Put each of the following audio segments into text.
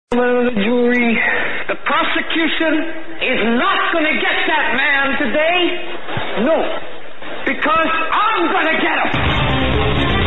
The jury, the prosecution is not going to get that man today. No, because I'm going to get him.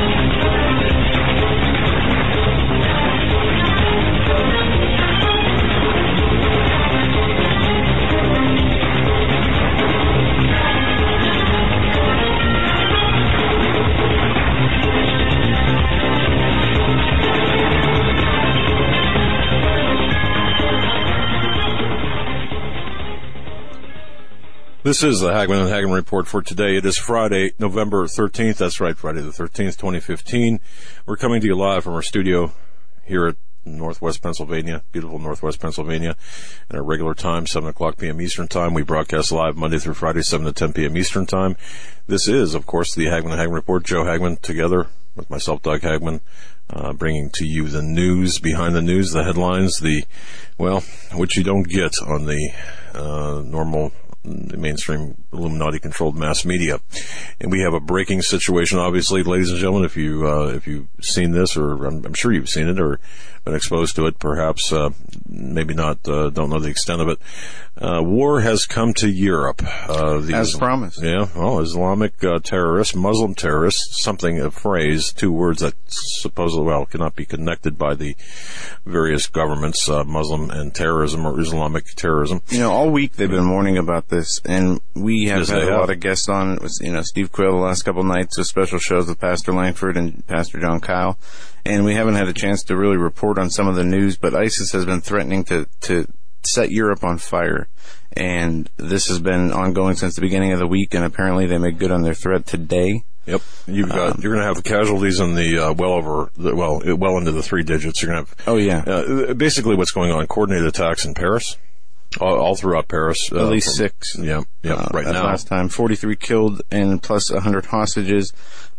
This is the Hagmann and Hagmann Report for today. It is Friday, November 13th. That's right, Friday the 13th, 2015. We're coming to you live from our studio here at Northwest Pennsylvania, beautiful Northwest Pennsylvania, at our regular time, 7 o'clock p.m. Eastern Time. We broadcast live Monday through Friday, 7 to 10 p.m. Eastern Time. This is, of course, the Hagmann and Hagmann Report. Joe Hagmann, together with myself, Doug Hagmann, bringing to you the news, behind the news, the headlines, which you don't get on the normal mainstream Illuminati-controlled mass media. And we have a breaking situation, obviously, ladies and gentlemen. If you've seen this, or I'm sure you've seen it or been exposed to it, perhaps maybe not, don't know the extent of it. War has come to Europe. As promised. Yeah, well, Islamic terrorists, Muslim terrorists, a phrase, two words that supposedly, cannot be connected by the various governments, Muslim and terrorism or Islamic terrorism. All week they've been warning about this, and we have had a lot of guests on. It was, Steve Quill the last couple of nights with special shows with Pastor Langford and Pastor John Kyle, and we haven't had a chance to really report on some of the news, but ISIS has been threatening to set Europe on fire, and this has been ongoing since the beginning of the week, and apparently they made good on their threat today. Yep, you're going to have the casualties in the well into the three digits. You're going to have basically what's going on: coordinated attacks in Paris, all throughout Paris. At least 6. Yeah. Right now, last time 43 killed and plus 100 hostages.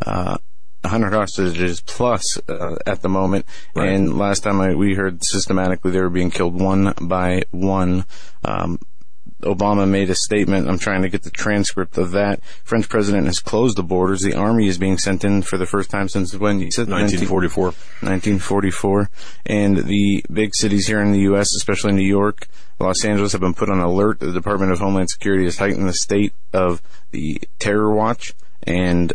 100 hostages plus at the moment, right. And last time we heard systematically they were being killed one by one. Obama made a statement. I'm trying to get the transcript of that. French president has closed the borders. The army is being sent in for the first time since when? He said 1944. 1944. And the big cities here in the U.S., especially New York, Los Angeles, have been put on alert. The Department of Homeland Security has heightened the state of the terror watch, and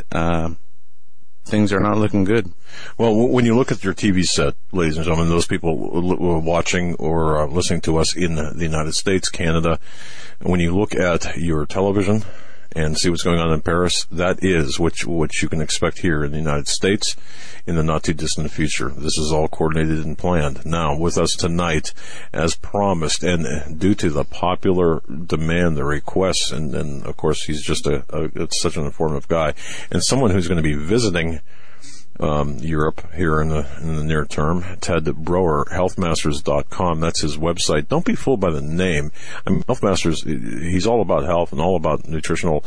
things are not looking good. Well, when you look at your TV set, ladies and gentlemen, those people who are watching or listening to us in the United States, Canada, when you look at your television and see what's going on in Paris, that is what you can expect here in the United States in the not-too-distant future. This is all coordinated and planned. Now, with us tonight, as promised, and due to the popular demand, the requests, and of course, he's just such an informative guy, and someone who's going to be visiting Europe here in the near term. Ted Broer, healthmasters.com. That's his website. Don't be fooled by the name. Health Masters, he's all about health and all about nutritional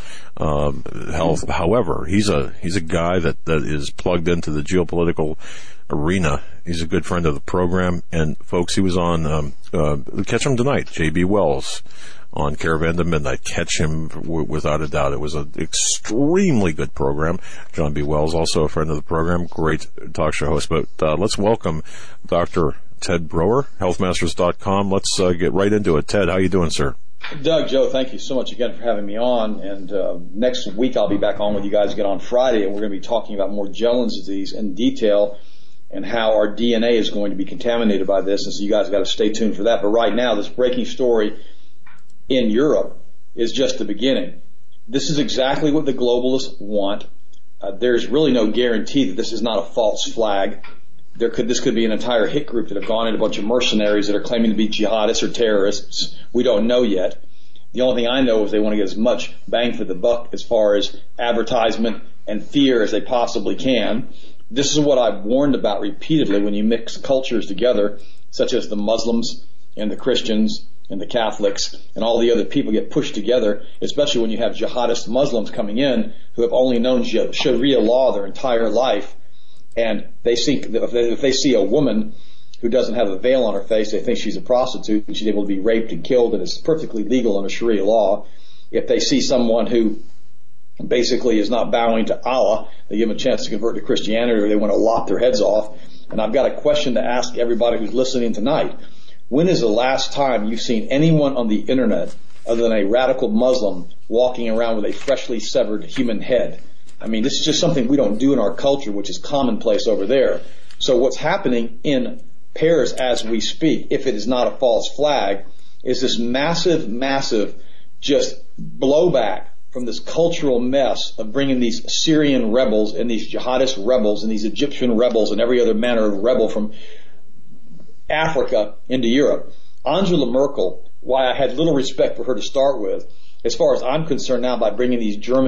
health. However, he's a guy that is plugged into the geopolitical arena. He's a good friend of the program. And folks, he was on catch him tonight, J.B. Wells, on Caravan to Midnight. Catch him without a doubt. It was an extremely good program. John B. Wells, also a friend of the program, great talk show host. But let's welcome Dr. Ted Broer, healthmasters.com. Let's get right into it. Ted, how you doing, sir? Doug, Joe, thank you so much again for having me on. And next week I'll be back on with you guys again on Friday, and we're going to be talking about Morgellons disease in detail and how our DNA is going to be contaminated by this. And so you guys got to stay tuned for that. But right now, this breaking story in Europe is just the beginning. This is exactly what the globalists want. There's really no guarantee that this is not a false flag. This could be an entire hit group that have gone in, a bunch of mercenaries that are claiming to be jihadists or terrorists. We don't know yet. The only thing I know is they want to get as much bang for the buck as far as advertisement and fear as they possibly can. This is what I've warned about repeatedly when you mix cultures together, such as the Muslims and the Christians and the Catholics and all the other people get pushed together, especially when you have jihadist Muslims coming in who have only known Sharia law their entire life, and they think that if they see a woman who doesn't have a veil on her face, they think she's a prostitute and she's able to be raped and killed, and it's perfectly legal under Sharia law. If they see someone who basically is not bowing to Allah, they give them a chance to convert to Christianity, or they want to lop their heads off. And I've got a question to ask everybody who's listening tonight. When is the last time you've seen anyone on the internet other than a radical Muslim walking around with a freshly severed human head? I mean, this is just something we don't do in our culture, which is commonplace over there. So what's happening in Paris as we speak, if it is not a false flag, is this massive just blowback from this cultural mess of bringing these Syrian rebels and these jihadist rebels and these Egyptian rebels and every other manner of rebel from Africa into Europe. Angela Merkel, why I had little respect for her to start with, as far as I'm concerned now, by bringing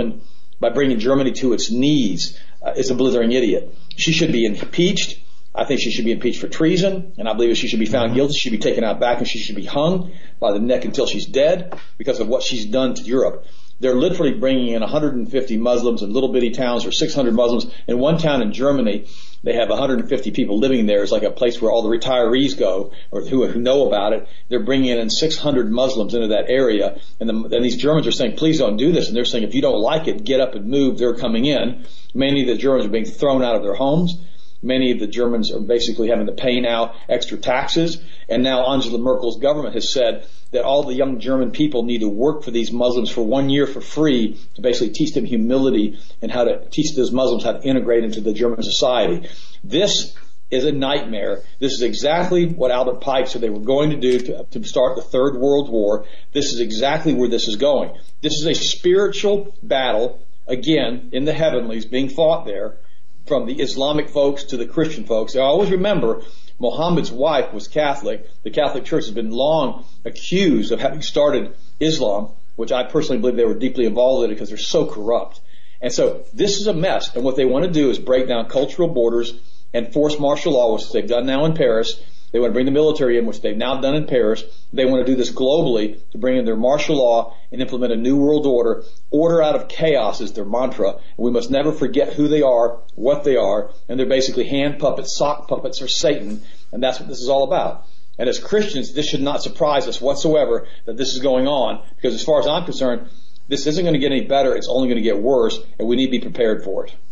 Germany to its knees, is a blithering idiot. She should be impeached. I think she should be impeached for treason, and I believe if she should be found guilty, she should be taken out back and she should be hung by the neck until she's dead because of what she's done to Europe. They're literally bringing in 150 Muslims in little bitty towns, or 600 Muslims. In one town in Germany, they have 150 people living there. It's like a place where all the retirees go, or who know about it. They're bringing in 600 Muslims into that area. And these Germans are saying, please don't do this. And they're saying, if you don't like it, get up and move. They're coming in. Many of the Germans are being thrown out of their homes. Many of the Germans are basically having to pay now extra taxes. And now Angela Merkel's government has said that all the young German people need to work for these Muslims for 1 year for free to basically teach them humility and how to teach those Muslims how to integrate into the German society. This is a nightmare. This is exactly what Albert Pike said they were going to do to start the Third World War. This is exactly where this is going. This is a spiritual battle, again, in the heavenlies being fought there, from the Islamic folks to the Christian folks. I always remember Muhammad's wife was Catholic. The Catholic Church has been long accused of having started Islam, which I personally believe they were deeply involved in it because they're so corrupt. And so this is a mess. And what they want to do is break down cultural borders and force martial law, which they've done now in Paris. They want to bring the military in, which they've now done in Paris. They want to do this globally to bring in their martial law and implement a new world order. Order out of chaos is their mantra. And we must never forget who they are, what they are, and they're basically hand puppets, sock puppets for Satan. And that's what this is all about. And as Christians, this should not surprise us whatsoever that this is going on, because as far as I'm concerned, this isn't going to get any better. It's only going to get worse, and we need to be prepared for it.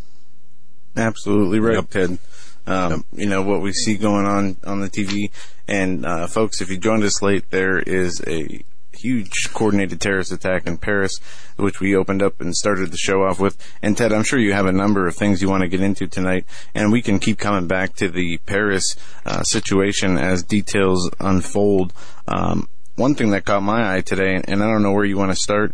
Absolutely right, Ted. You know, what we see going on the TV. And, folks, if you joined us late, there is a huge coordinated terrorist attack in Paris, which we opened up and started the show off with. And Ted, I'm sure you have a number of things you want to get into tonight, and we can keep coming back to the Paris situation as details unfold. One thing that caught my eye today, and I don't know where you want to start,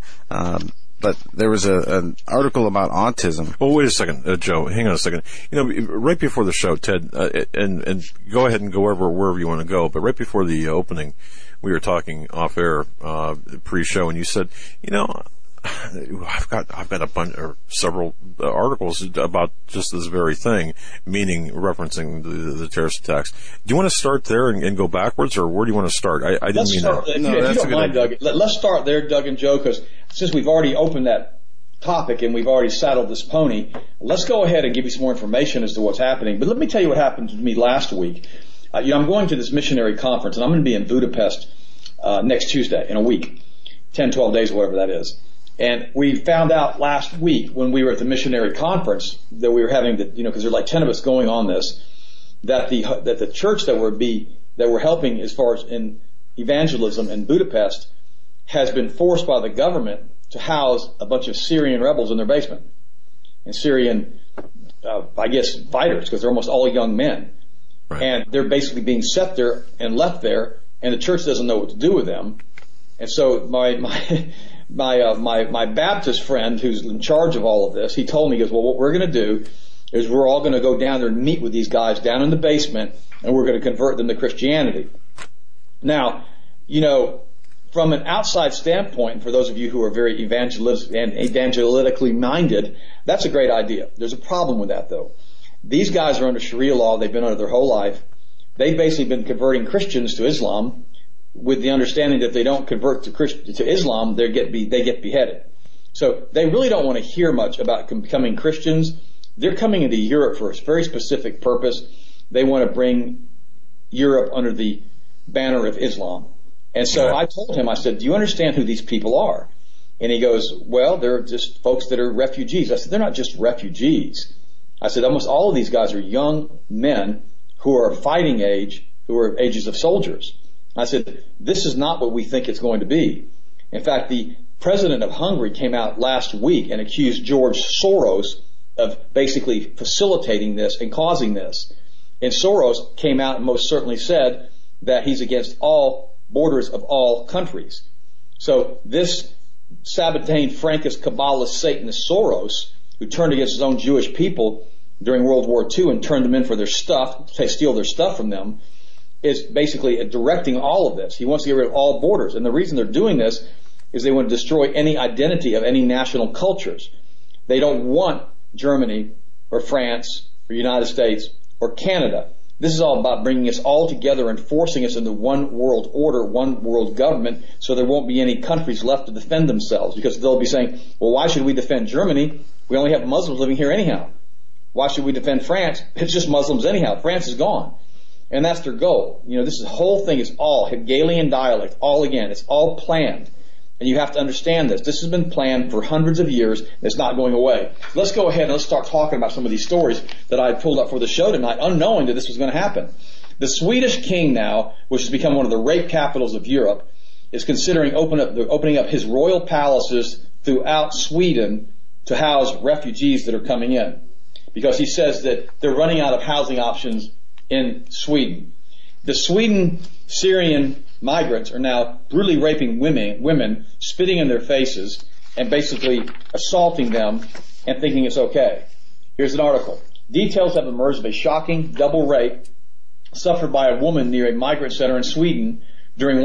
but there was an article about autism. Well, wait a second, Joe. Hang on a second. You know, right before the show, Ted, and go ahead and go wherever you want to go. But right before the opening, we were talking off air, pre-show, and you said, you know, I've got a bunch or several articles about just this very thing, meaning referencing the terrorist attacks. Do you want to start there and go backwards, or where do you want to start? I didn't mean that. If you don't mind, Doug, let's start there, Doug and Joe, because since we've already opened that topic and we've already saddled this pony, let's go ahead and give you some more information as to what's happening. But let me tell you what happened to me last week. You know, I'm going to this missionary conference, and I'm going to be in Budapest next Tuesday, in a week, 10, 12 days, whatever that is. And we found out last week when we were at the missionary conference that we were having the, you know, because there are like 10 of us going on this, that the church that we're helping as far as in evangelism in Budapest has been forced by the government to house a bunch of Syrian rebels in their basement. And Syrian, I guess, fighters, because they're almost all young men. Right. And they're basically being set there and left there, and the church doesn't know what to do with them. And so my Baptist friend who's in charge of all of this, he told me, he goes, well, what we're going to do is we're all going to go down there and meet with these guys down in the basement, and we're going to convert them to Christianity. Now, you know, from an outside standpoint, for those of you who are very evangelically minded, that's a great idea. There's a problem with that, though. These guys are under Sharia law. They've been under their whole life. They've basically been converting Christians to Islam, with the understanding that if they don't convert to Islam, they get beheaded. So they really don't want to hear much about becoming Christians. They're coming into Europe for a very specific purpose. They want to bring Europe under the banner of Islam. And so I told him, I said, do you understand who these people are? And he goes, well, they're just folks that are refugees. I said, they're not just refugees. I said, almost all of these guys are young men who are fighting age, who are ages of soldiers. I said, this is not what we think it's going to be. In fact, the president of Hungary came out last week and accused George Soros of basically facilitating this and causing this. And Soros came out and most certainly said that he's against all borders of all countries. So this Sabbatean, Frankist, Kabbalist, Satanist Soros, who turned against his own Jewish people during World War II and turned them in for their stuff, to steal their stuff from them, is basically directing all of this. He wants to get rid of all borders. And the reason they're doing this is they want to destroy any identity of any national cultures. They don't want Germany or France or United States or Canada. This is all about bringing us all together and forcing us into one world order, one world government, so there won't be any countries left to defend themselves. Because they'll be saying, well, why should we defend Germany? We only have Muslims living here anyhow. Why should we defend France? It's just Muslims anyhow. France is gone. And that's their goal. This whole thing is all Hegelian dialect, all again. It's all planned. And you have to understand this. This has been planned for hundreds of years. It's not going away. Let's go ahead and let's start talking about some of these stories that I pulled up for the show tonight, unknowing that this was going to happen. The Swedish king now, which has become one of the rape capitals of Europe, is considering opening up his royal palaces throughout Sweden to house refugees that are coming in. Because he says that they're running out of housing options in Sweden. The Syrian migrants are now brutally raping women, spitting in their faces, and basically assaulting them and thinking it's okay. Here's an article. Details have emerged of a shocking double rape suffered by a woman near a migrant center in Sweden during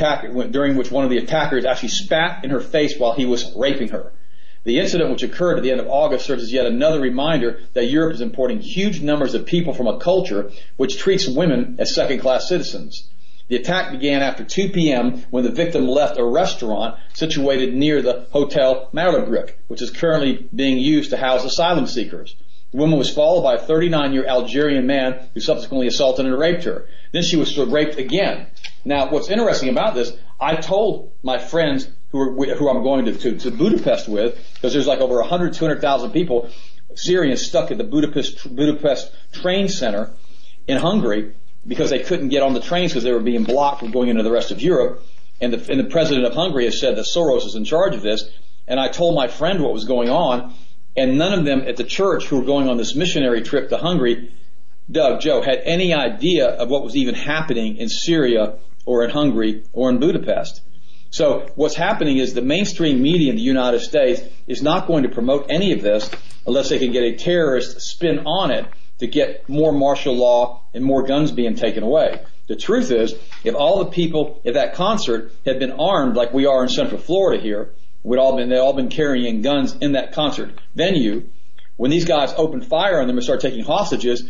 which one of the attackers actually spat in her face while he was raping her. The incident, which occurred at the end of August, serves as yet another reminder that Europe is importing huge numbers of people from a culture which treats women as second-class citizens. The attack began after 2 p.m. when the victim left a restaurant situated near the Hotel Marabruck, which is currently being used to house asylum seekers. The woman was followed by a 39-year Algerian man who subsequently assaulted and raped her. Then she was raped again. Now, what's interesting about this, I told my friends who I'm going to Budapest with, because there's like over 200,000 people, Syrians stuck at the Budapest train center in Hungary because they couldn't get on the trains because they were being blocked from going into the rest of Europe. And the president of Hungary has said that Soros is in charge of this. And I told my friend what was going on, and none of them at the church who were going on this missionary trip to Hungary, Doug, Joe, had any idea of what was even happening in Syria or in Hungary or in Budapest. So what's happening is the mainstream media in the United States is not going to promote any of this unless they can get a terrorist spin on it to get more martial law and more guns being taken away. The truth is, if all the people at that concert had been armed like we are in Central Florida here, they'd all been carrying guns in that concert venue, when these guys opened fire on them and started taking hostages,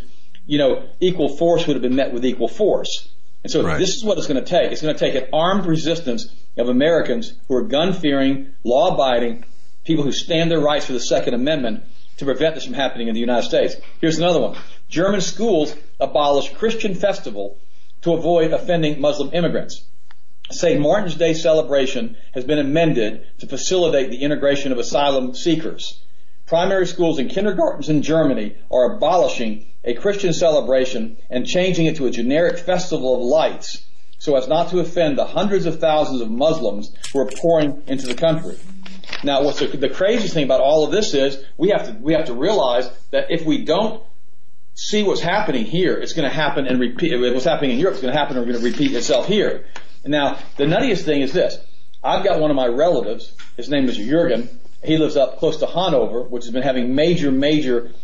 equal force would have been met with equal force. And so This is what it's going to take. It's going to take an armed resistance of Americans who are gun-fearing, law-abiding, people who stand their rights for the Second Amendment to prevent this from happening in the United States. Here's another one. German schools abolish Christian festival to avoid offending Muslim immigrants. St. Martin's Day celebration has been amended to facilitate the integration of asylum seekers. Primary schools and kindergartens in Germany are abolishing a Christian celebration and changing it to a generic festival of lights so as not to offend the hundreds of thousands of Muslims who are pouring into the country. Now, what's the craziest thing about all of this is we have to realize that if we don't see what's happening here, it's going to happen and repeat. What's happening in Europe is going to happen and going to repeat itself here. Now, the nuttiest thing is this. I've got one of my relatives. His name is Jürgen. He lives up close to Hanover, which has been having major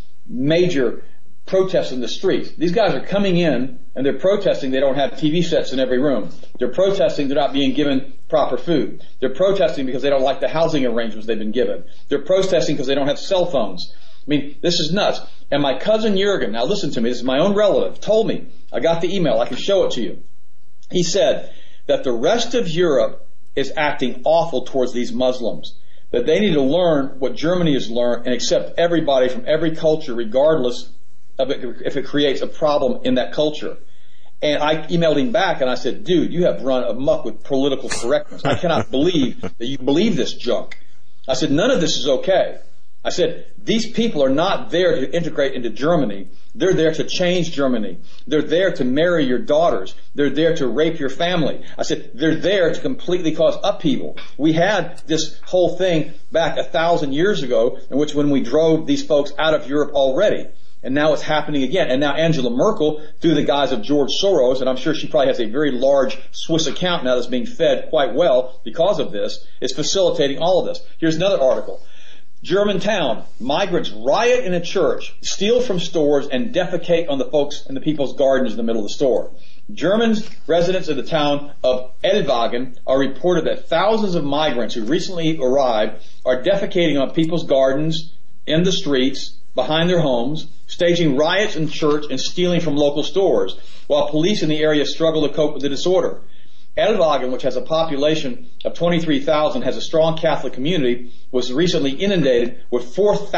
protests in the streets. These guys are coming in and they're protesting they don't have TV sets in every room. They're protesting they're not being given proper food. They're protesting because they don't like the housing arrangements they've been given. They're protesting because they don't have cell phones. I mean, this is nuts. And my cousin Jürgen, now listen to me, this is my own relative, told me, I got the email, I can show it to you. He said that the rest of Europe is acting awful towards these Muslims. That they need to learn what Germany has learned and accept everybody from every culture regardless of it, if it creates a problem in that culture. And I emailed him back and I said, dude, you have run amok with political correctness. I cannot believe that you believe this junk. I said, none of this is okay. I said, these people are not there to integrate into Germany. They're there to change Germany. They're there to marry your daughters. They're there to rape your family. I said, they're there to completely cause upheaval. We had this whole thing back 1,000 years ago in which when we drove these folks out of Europe already. And now it's happening again. And now Angela Merkel, through the guise of George Soros, and I'm sure she probably has a very large Swiss account now that's being fed quite well because of this, is facilitating all of this. Here's another article. Germantown, migrants riot in a church, steal from stores, and defecate on the folks and the people's gardens in the middle of the store. Germans, residents of the town of Ellwangen, are reported that thousands of migrants who recently arrived are defecating on people's gardens, in the streets, behind their homes, staging riots in church and stealing from local stores, while police in the area struggle to cope with the disorder. Ellwangen, which has a population of 23,000, has a strong Catholic community, was recently inundated with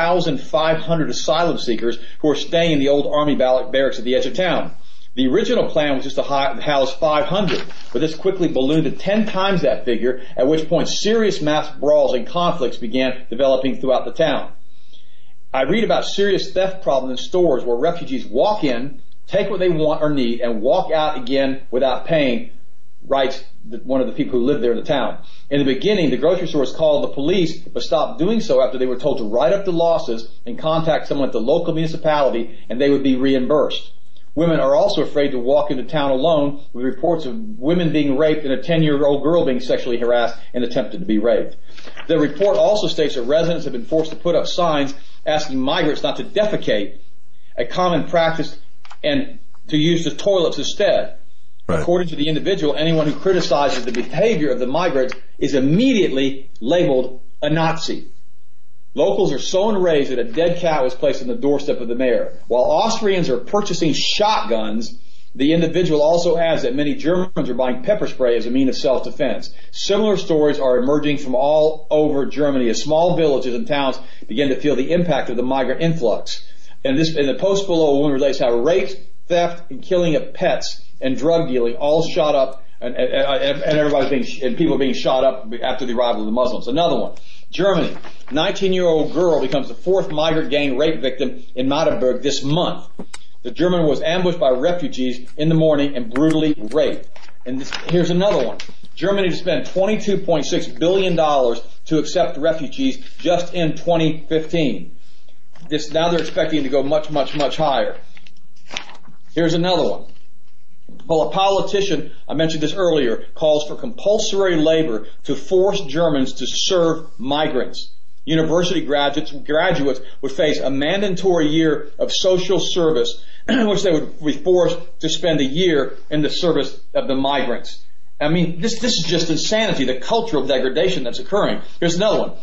4,500 asylum seekers who are staying in the old army barracks at the edge of town. The original plan was just to house 500, but this quickly ballooned to 10 times that figure, at which point serious mass brawls and conflicts began developing throughout the town. I read about serious theft problems in stores where refugees walk in, take what they want or need, and walk out again without paying, writes one of the people who live there in the town. In the beginning, the grocery stores called the police, but stopped doing so after they were told to write up the losses and contact someone at the local municipality, and they would be reimbursed. Women are also afraid to walk into town alone, with reports of women being raped and a 10-year-old girl being sexually harassed and attempted to be raped. The report also states that residents have been forced to put up signs asking migrants not to defecate, a common practice, and to use the toilets instead. Right. According to the individual, anyone who criticizes the behavior of the migrants is immediately labeled a Nazi. Locals are so enraged that a dead cat was placed on the doorstep of the mayor. While Austrians are purchasing shotguns, the individual also adds that many Germans are buying pepper spray as a means of self-defense. Similar stories are emerging from all over Germany as small villages and towns begin to feel the impact of the migrant influx. And in the post below, one relates how rape, theft, and killing of pets and drug dealing all shot up, and people being shot up after the arrival of the Muslims. Another one. Germany. 19-year-old girl becomes the fourth migrant gang rape victim in Magdeburg this month. The German was ambushed by refugees in the morning and brutally raped. And here's another one. Germany to spend $22.6 billion to accept refugees just in 2015. Now they're expecting to go much, much, much higher. Here's another one. Well, a politician, I mentioned this earlier, calls for compulsory labor to force Germans to serve migrants. University graduates would face a mandatory year of social service, which they would be forced to spend a year in the service of the migrants. I mean, this is just insanity, the cultural degradation that's occurring. Here's another one.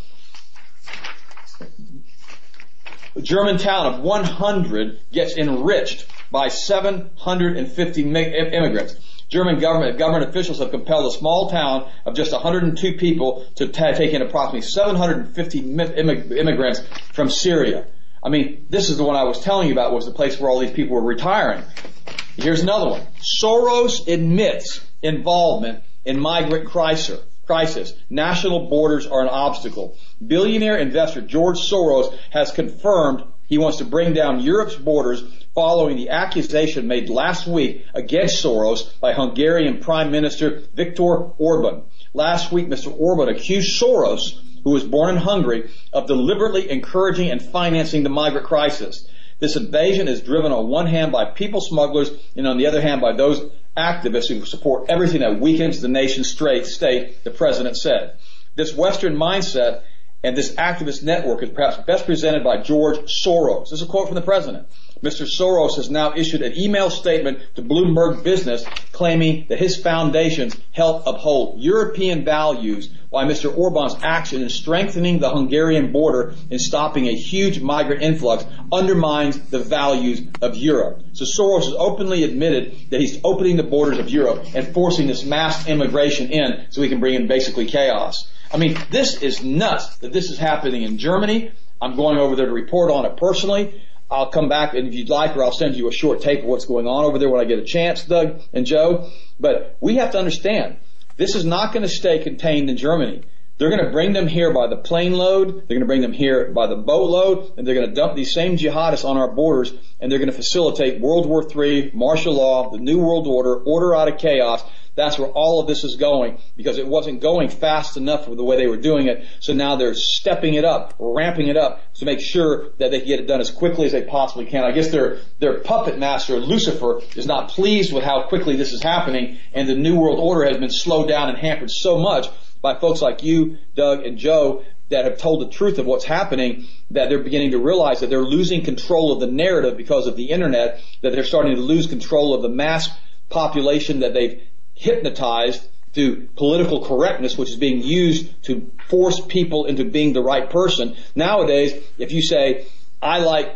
A German town of 100 gets enriched by 750 immigrants. German government officials have compelled a small town of just 102 people to take in approximately 750 immigrants from Syria. I mean, this is the one I was telling you about, was the place where all these people were retiring. Here's another one. Soros admits involvement in migrant crisis. National borders are an obstacle. Billionaire investor George Soros has confirmed he wants to bring down Europe's borders following the accusation made last week against Soros by Hungarian Prime Minister Viktor Orban. Last week, Mr. Orban accused Soros, who was born in Hungary, of deliberately encouraging and financing the migrant crisis. This invasion is driven on one hand by people smugglers and on the other hand by those activists who support everything that weakens the nation's state, the president said. This Western mindset and this activist network is perhaps best presented by George Soros. This is a quote from the president. Mr. Soros has now issued an email statement to Bloomberg Business claiming that his foundations help uphold European values, while Mr. Orban's action in strengthening the Hungarian border and stopping a huge migrant influx undermines the values of Europe. So Soros has openly admitted that he's opening the borders of Europe and forcing this mass immigration in so he can bring in basically chaos. I mean, this is nuts that this is happening in Germany. I'm going over there to report on it personally. I'll come back, and if you'd like, or I'll send you a short tape of what's going on over there when I get a chance, Doug and Joe. But we have to understand, this is not going to stay contained in Germany. They're going to bring them here by the plane load. They're going to bring them here by the boat load. And they're going to dump these same jihadists on our borders. And they're going to facilitate World War III, martial law, the New World order out of chaos. That's where all of this is going, because it wasn't going fast enough with the way they were doing it. So now they're stepping it up, ramping it up to make sure that they can get it done as quickly as they possibly can. I guess their puppet master, Lucifer, is not pleased with how quickly this is happening, and the New World Order has been slowed down and hampered so much by folks like you, Doug, and Joe, that have told the truth of what's happening, that they're beginning to realize that they're losing control of the narrative because of the internet, that they're starting to lose control of the mass population that they've hypnotized through political correctness, which is being used to force people into being the right person. Nowadays, if you say, I like,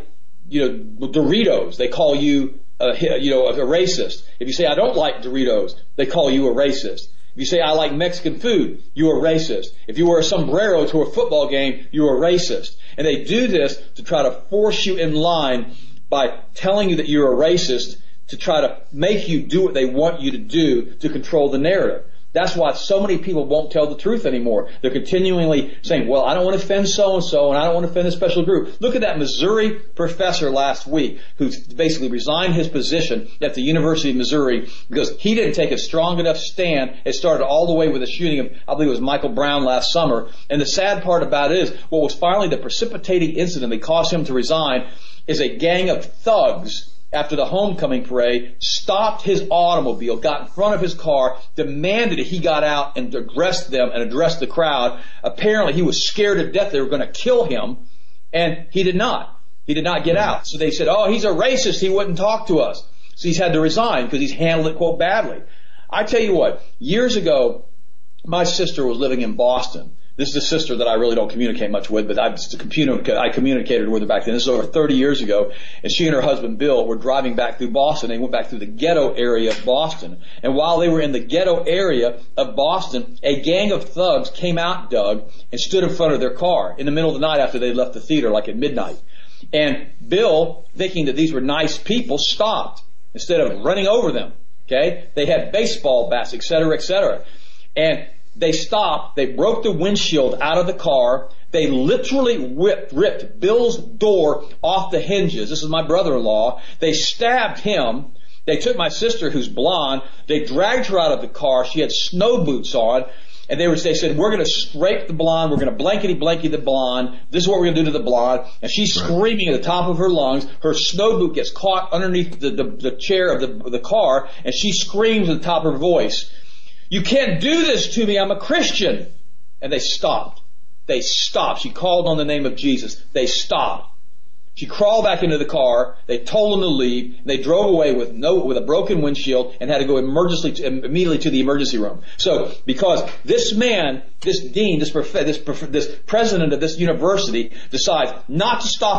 Doritos, they call you a racist. If you say, I don't like Doritos, they call you a racist. If you say, I like Mexican food, you're a racist. If you wear a sombrero to a football game, you're a racist. And they do this to try to force you in line by telling you that you're a racist, to try to make you do what they want you to do to control the narrative. That's why so many people won't tell the truth anymore. They're continually saying, well, I don't want to offend so-and-so, and I don't want to offend a special group. Look at that Missouri professor last week who basically resigned his position at the University of Missouri because he didn't take a strong enough stand. It started all the way with the shooting of, I believe it was Michael Brown last summer. And the sad part about it is, what was finally the precipitating incident that caused him to resign is a gang of thugs after the homecoming parade, stopped his automobile, got in front of his car, demanded that he got out and addressed them and addressed the crowd. Apparently he was scared to death they were going to kill him, and he did not. He did not get out. So they said, oh, he's a racist, he wouldn't talk to us. So he's had to resign because he's handled it, quote, badly. I tell you what, years ago, my sister was living in Boston. This is a sister that I really don't communicate much with, but I communicated with her back then. This is over 30 years ago. And she and her husband, Bill, were driving back through Boston. They went back through the ghetto area of Boston. And while they were in the ghetto area of Boston, a gang of thugs came out, Doug, and stood in front of their car in the middle of the night after they left the theater, like at midnight. And Bill, thinking that these were nice people, stopped instead of running over them. Okay? They had baseball bats, et cetera, et cetera. And they stopped, they broke the windshield out of the car, they literally ripped Bill's door off the hinges. This is my brother-in-law. They stabbed him. They took my sister, who's blonde, they dragged her out of the car. She had snow boots on, and they said, we're going to scrape the blonde, we're going to blankety-blanky the blonde, this is what we're going to do to the blonde. And she's screaming at the top of her lungs. Her snow boot gets caught underneath the chair of the car, and she screams at the top of her voice, you can't do this to me, I'm a Christian. And they stopped. They stopped. She called on the name of Jesus. They stopped. She crawled back into the car. They told them to leave. They drove away with a broken windshield and had to go immediately to the emergency room. So, because this man, this dean, this president of this university decides not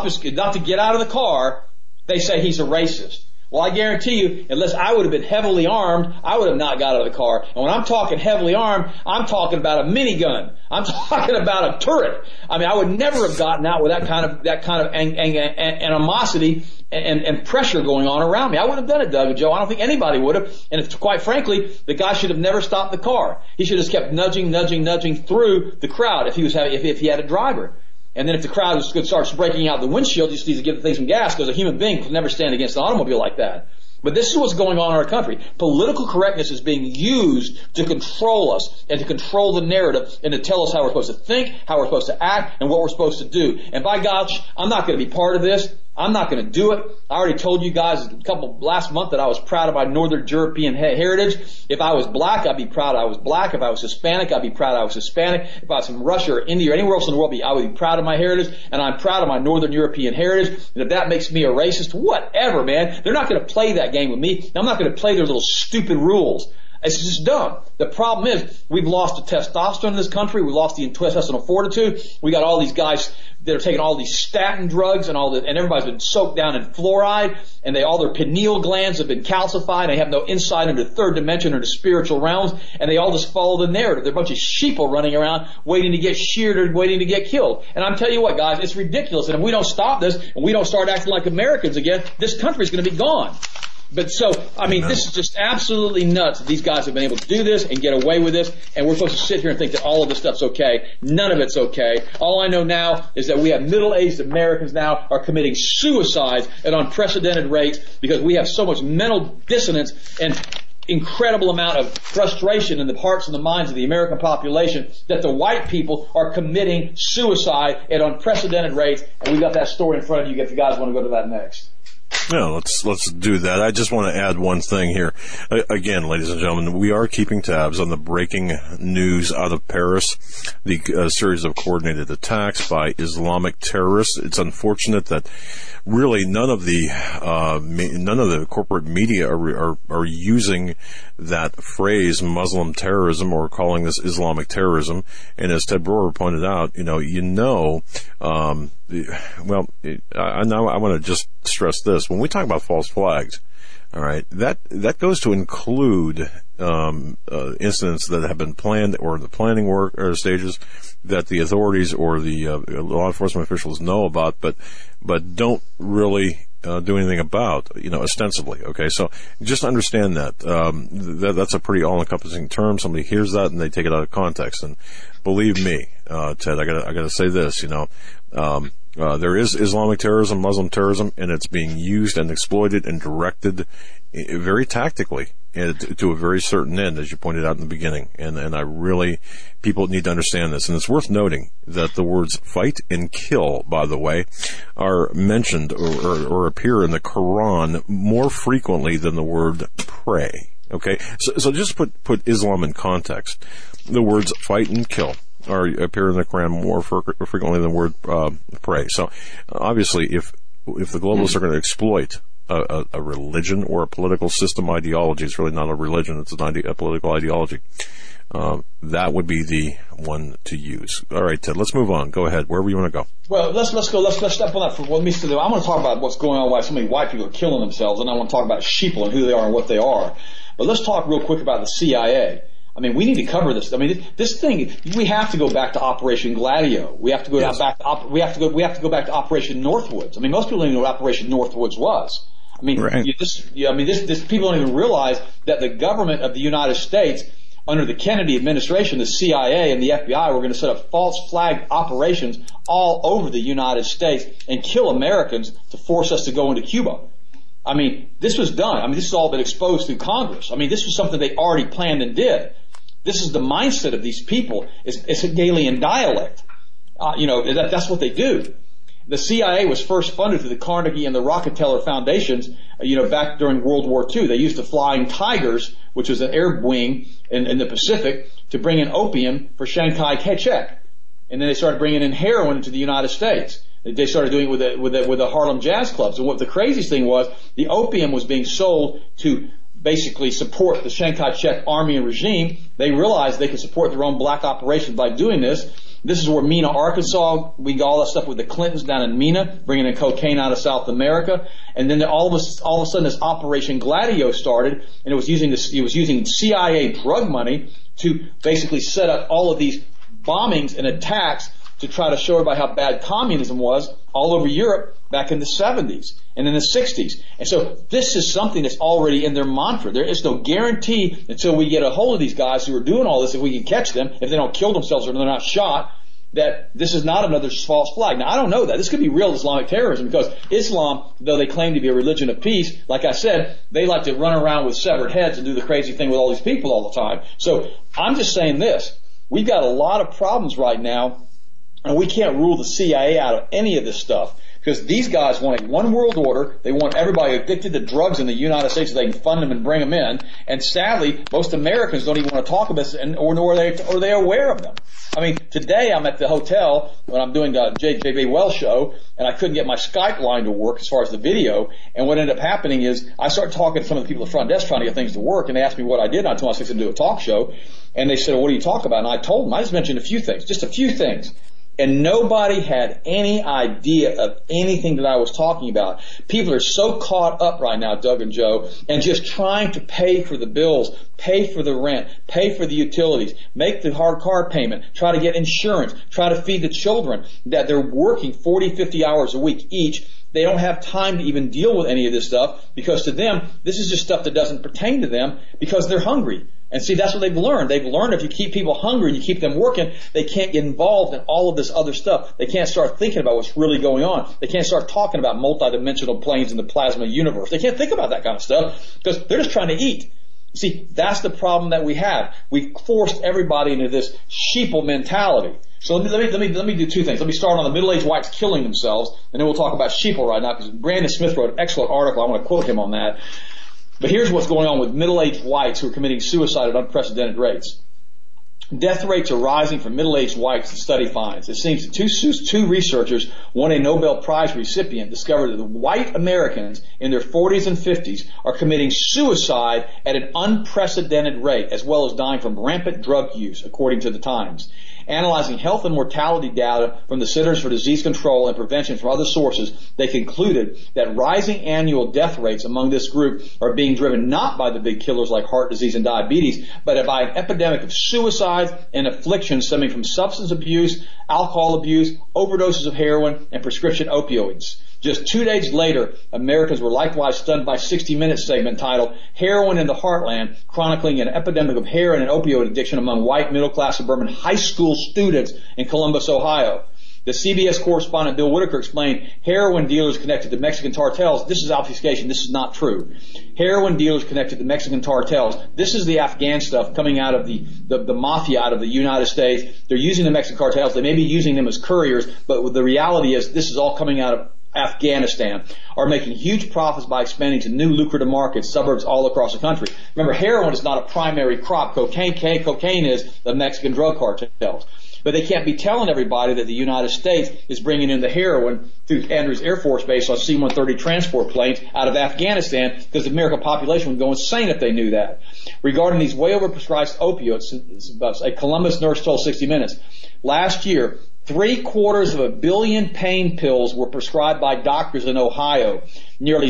to get out of the car, they say he's a racist. Well, I guarantee you, unless I would have been heavily armed, I would have not got out of the car. And when I'm talking heavily armed, I'm talking about a minigun. I'm talking about a turret. I mean, I would never have gotten out with that kind of animosity and pressure going on around me. I wouldn't have done it, Doug and Joe. I don't think anybody would have. And quite frankly, the guy should have never stopped the car. He should have just kept nudging through the crowd if he had a driver. And then if the crowd starts breaking out the windshield, you just need to give the thing some gas, because a human being could never stand against an automobile like that. But this is what's going on in our country. Political correctness is being used to control us and to control the narrative and to tell us how we're supposed to think, how we're supposed to act, and what we're supposed to do. And by gosh, I'm not going to be part of this. I'm not going to do it. I already told you guys last month that I was proud of my Northern European heritage. If I was black, I'd be proud I was black. If I was Hispanic, I'd be proud I was Hispanic. If I was from Russia or India or anywhere else in the world, I would be proud of my heritage. And I'm proud of my Northern European heritage. And if that makes me a racist, whatever, man. They're not going to play that game with me. I'm not going to play their little stupid rules. It's just dumb. The problem is we've lost the testosterone in this country. We've lost the intestinal fortitude. We got all these guys that are taking all these statin drugs and everybody's been soaked down in fluoride, and all their pineal glands have been calcified. They have no insight into the third dimension or the spiritual realms, and they all just follow the narrative. They're a bunch of sheeple running around waiting to get sheared or waiting to get killed. And I'm telling you what, guys, it's ridiculous. And if we don't stop this and we don't start acting like Americans again, this country's going to be gone. But so, I mean, this is just absolutely nuts that these guys have been able to do this and get away with this, and we're supposed to sit here and think that all of this stuff's okay. None of it's okay. All I know now is that we have middle-aged Americans now are committing suicides at unprecedented rates because we have so much mental dissonance and incredible amount of frustration in the hearts and the minds of the American population that the white people are committing suicide at unprecedented rates, and we've got that story in front of you if you guys want to go to that next. Yeah, let's do that. I just want to add one thing here. Again, ladies and gentlemen, we are keeping tabs on the breaking news out of Paris, the series of coordinated attacks by Islamic terrorists. It's unfortunate that really none of the corporate media are using that phrase Muslim terrorism or calling this Islamic terrorism. And as Ted Broer pointed out, I want to just stress this. When we talk about false flags, all right, that goes to include incidents that have been planned or the planning work or stages that the authorities or the law enforcement officials know about, but don't really do anything about, ostensibly. Okay, so just understand that that's a pretty all-encompassing term. Somebody hears that and they take it out of context. And believe me, Ted, I gotta say this. There is Islamic terrorism, Muslim terrorism, and it's being used and exploited and directed very tactically to a very certain end, as you pointed out in the beginning. And I really, people need to understand this. And it's worth noting that the words fight and kill, by the way, are mentioned or appear in the Quran more frequently than the word pray. Okay? So just put Islam in context. The words fight and kill appear in the Quran more frequently than the word pray. So obviously, if the globalists are going to exploit a religion or a political system ideology, it's really not a religion; it's a political ideology. That would be the one to use. All right, Ted, let's move on. Go ahead, wherever you want to go. Well, let's go. Let's step on that for what means to do. I want to talk about what's going on, why so many white people are killing themselves, and I want to talk about sheeple and who they are and what they are. But let's talk real quick about the CIA. I mean, we need to cover this. I mean, this thing, we have to go back to Operation Gladio. We have to go back to we have to go back to Operation Northwoods. I mean, most people don't even know what Operation Northwoods was. I mean, right. This people don't even realize that the government of the United States, under the Kennedy administration, the CIA and the FBI were going to set up false flag operations all over the United States and kill Americans to force us to go into Cuba. I mean, this was done. I mean, this has all been exposed through Congress. I mean, this was something they already planned and did. This is the mindset of these people. It's a Hegelian dialect. That's what they do. The CIA was first funded through the Carnegie and the Rockefeller Foundations, back during World War II. They used the Flying Tigers, which was an air wing in the Pacific, to bring in opium for Chiang Kai-shek. And then they started bringing in heroin into the United States. They started doing it with the Harlem Jazz Clubs. And what the craziest thing was, the opium was being sold to basically support the Chiang Kai-shek army and regime. They realized they could support their own black operations by doing this. This is where Mena, Arkansas, we got all that stuff with the Clintons down in Mena, bringing in cocaine out of South America. And then all of a sudden this Operation Gladio started, and it was using CIA drug money to basically set up all of these bombings and attacks to try to show everybody how bad communism was all over Europe back in the 70s and in the 60s. And so this is something that's already in their mantra. There is no guarantee until we get a hold of these guys who are doing all this, if we can catch them, if they don't kill themselves or they're not shot, that this is not another false flag. Now, I don't know that. This could be real Islamic terrorism, because Islam, though they claim to be a religion of peace, like I said, they like to run around with severed heads and do the crazy thing with all these people all the time. So I'm just saying this. We've got a lot of problems right now, and we can't rule the CIA out of any of this stuff, because these guys want a one world order. They want everybody addicted to drugs in the United States so they can fund them and bring them in. And sadly, most Americans don't even want to talk about this, or are they aware of them. I mean, today I'm at the hotel when I'm doing the J.J. Wells show, and I couldn't get my Skype line to work as far as the video. And what ended up happening is I started talking to some of the people at the front desk trying to get things to work, and they asked me what I did. And I told them I was fixing to do a talk show. And they said, well, what do you talk about? And I told them, I just mentioned a few things, just a few things. And nobody had any idea of anything that I was talking about. People are so caught up right now, Doug and Joe, and just trying to pay for the bills, pay for the rent, pay for the utilities, make the hard car payment, try to get insurance, try to feed the children, that they're working 40, 50 hours a week each. They don't have time to even deal with any of this stuff because to them, this is just stuff that doesn't pertain to them because they're hungry. And see, that's what they've learned. They've learned if you keep people hungry and you keep them working, they can't get involved in all of this other stuff. They can't start thinking about what's really going on. They can't start talking about multidimensional planes in the plasma universe. They can't think about that kind of stuff because they're just trying to eat. See, that's the problem that we have. We've forced everybody into this sheeple mentality. So let me do two things. Let me start on the middle-aged whites killing themselves, and then we'll talk about sheeple right now because Brandon Smith wrote an excellent article. I want to quote him on that. But here's what's going on with middle-aged whites who are committing suicide at unprecedented rates. Death rates are rising for middle-aged whites, the study finds. It seems that two researchers, one a Nobel Prize recipient, discovered that the white Americans in their 40s and 50s are committing suicide at an unprecedented rate, as well as dying from rampant drug use, according to the Times. Analyzing health and mortality data from the Centers for Disease Control and Prevention from other sources, they concluded that rising annual death rates among this group are being driven not by the big killers like heart disease and diabetes, but by an epidemic of suicides and afflictions stemming from substance abuse, alcohol abuse, overdoses of heroin, and prescription opioids. Just 2 days later, Americans were likewise stunned by a 60 Minutes segment titled Heroin in the Heartland, chronicling an epidemic of heroin and opioid addiction among white middle-class suburban high school students in Columbus, Ohio. The CBS correspondent Bill Whitaker explained heroin dealers connected to Mexican cartels. This is obfuscation. This is not true. Heroin dealers connected to Mexican cartels. This is the Afghan stuff coming out of the mafia out of the United States. They're using the Mexican cartels. They may be using them as couriers, but the reality is this is all coming out of Afghanistan, are making huge profits by expanding to new lucrative markets, suburbs all across the country. Remember, heroin is not a primary crop. Cocaine is the Mexican drug cartels. But they can't be telling everybody that the United States is bringing in the heroin through Andrews Air Force Base on C-130 transport planes out of Afghanistan because the American population would go insane if they knew that. Regarding these way overprescribed opioids, a Columbus nurse told 60 Minutes, last year, 750 million pain pills were prescribed by doctors in Ohio. Nearly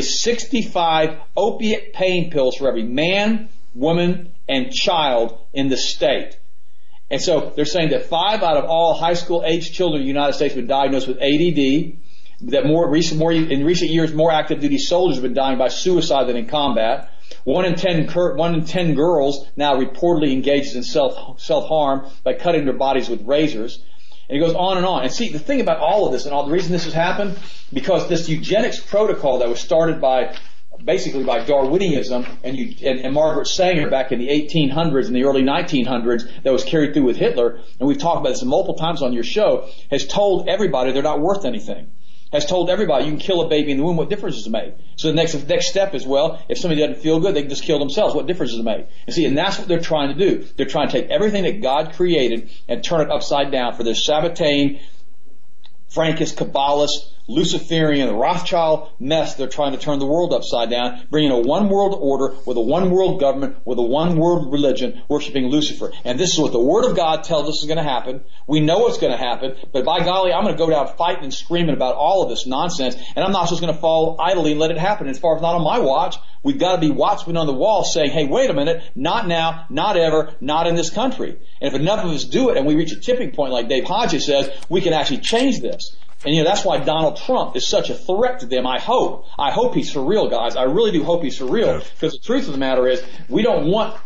65 opiate pain pills for every man, woman, and child in the state. And so they're saying that 5 out of all high school age children in the United States have been diagnosed with ADD, that in recent years more active duty soldiers have been dying by suicide than in combat. 1 in 10 girls now reportedly engages in self-harm by cutting their bodies with razors. And it goes on and on. And see, the thing about all of this and all the reason this has happened, because this eugenics protocol that was started basically by Darwinism and Margaret Sanger back in the 1800s and the early 1900s that was carried through with Hitler, and we've talked about this multiple times on your show, has told everybody they're not worth anything. Has told everybody you can kill a baby in the womb, what difference does it make? So the next step is, well, if somebody doesn't feel good, they can just kill themselves. What difference does it make? And see, and that's what they're trying to do. They're trying to take everything that God created and turn it upside down for their Sabbatean, Frankist, Kabbalist, Luciferian, Rothschild mess. They're trying to turn the world upside down, bringing a one world order with a one world government, with a one world religion, worshiping Lucifer. And this is what the Word of God tells us is going to happen. We know what's going to happen, but by golly, I'm going to go down fighting and screaming about all of this nonsense, and I'm not just going to fall idly and let it happen. As far as not on my watch, we've got to be watchmen on the wall saying, hey, wait a minute, not now, not ever, not in this country. And if enough of us do it and we reach a tipping point like Dave Hodges says, we can actually change this. And that's why Donald Trump is such a threat to them. I hope he's for real, guys. I really do hope he's for real. Because the truth of the matter is, we don't want,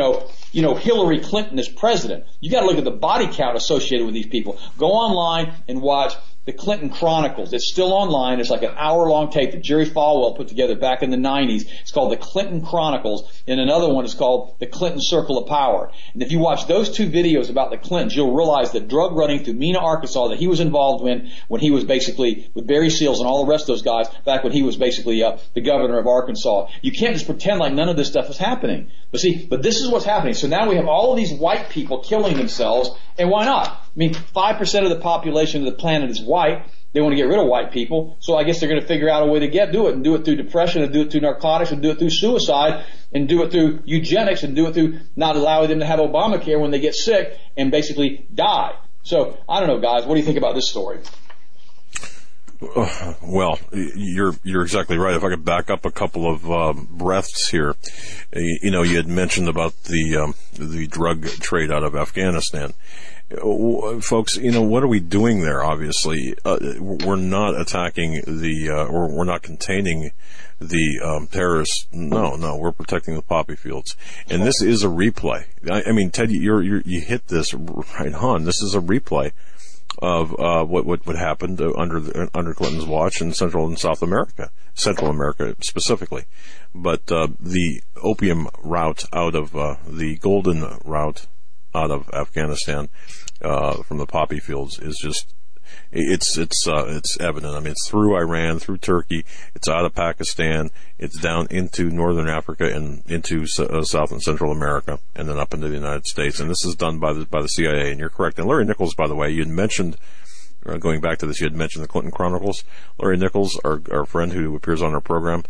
Hillary Clinton as president. You gotta look at the body count associated with these people. Go online and watch the Clinton Chronicles. It's still online. It's like an hour-long tape that Jerry Falwell put together back in the 90s. It's called the Clinton Chronicles, and another one is called the Clinton Circle of Power. And if you watch those two videos about the Clintons, you'll realize that drug running through Mena, Arkansas, that he was involved in when he was basically with Barry Seals and all the rest of those guys back when he was basically the governor of Arkansas. You can't just pretend like none of this stuff is happening. But this is what's happening. So now we have all of these white people killing themselves, and why not? I mean, 5% of the population of the planet is white. They want to get rid of white people, so I guess they're going to figure out a way to do it, and do it through depression, and do it through narcotics, and do it through suicide, and do it through eugenics, and do it through not allowing them to have Obamacare when they get sick and basically die. So, I don't know, guys. What do you think about this story? Well, you're exactly right. If I could back up a couple of breaths here, you had mentioned about the drug trade out of Afghanistan. Folks, what are we doing there? Obviously, we're not attacking or we're not containing the terrorists. No, we're protecting the poppy fields, and this is a replay. I mean, Ted, you hit this right on. This is a replay of what happened under Clinton's watch in Central and Central America specifically. But the opium route out of the golden route out of Afghanistan from the poppy fields is just it's evident. I mean, it's through Iran, through Turkey, it's out of Pakistan, it's down into northern Africa and into South and Central America, and then up into the United States. And this is done by the CIA. And you're correct. And Larry Nichols, by the way, you had mentioned, going back to this, you had mentioned the Clinton Chronicles. Larry Nichols, our friend who appears on our program,